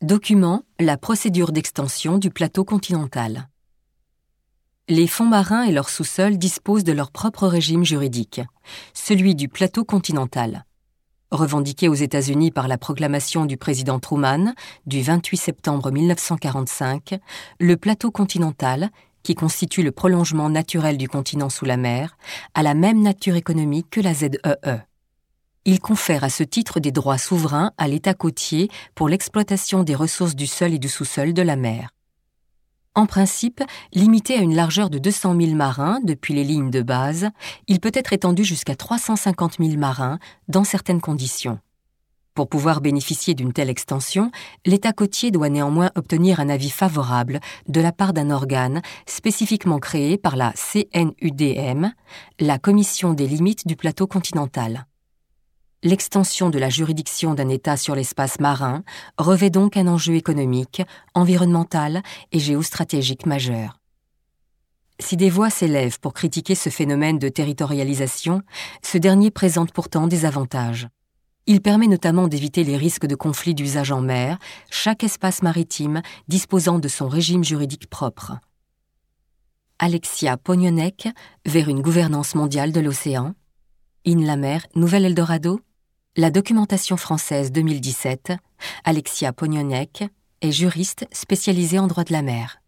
Document la procédure d'extension du plateau continental. Les fonds marins et leurs sous-sols disposent de leur propre régime juridique, celui du plateau continental. Revendiqué aux États-Unis par la proclamation du président Truman du 28 septembre 1945, le plateau continental, qui constitue le prolongement naturel du continent sous la mer, a la même nature économique que la ZEE. Il confère à ce titre des droits souverains à l'État côtier pour l'exploitation des ressources du sol et du sous-sol de la mer. En principe, limité à une largeur de 200 000 marins depuis les lignes de base, il peut être étendu jusqu'à 350 000 marins dans certaines conditions. Pour pouvoir bénéficier d'une telle extension, l'État côtier doit néanmoins obtenir un avis favorable de la part d'un organe spécifiquement créé par la CNUDM, la Commission des limites du plateau continental. L'extension de la juridiction d'un État sur l'espace marin revêt donc un enjeu économique, environnemental et géostratégique majeur. Si des voix s'élèvent pour critiquer ce phénomène de territorialisation, ce dernier présente pourtant des avantages. Il permet notamment d'éviter les risques de conflits d'usage en mer, chaque espace maritime disposant de son régime juridique propre. Alexia Pognonek, vers une gouvernance mondiale de l'océan. In-la-Mer, Nouvel Eldorado. La documentation française 2017, Alexia Pognonek est juriste spécialisée en droit de la mer.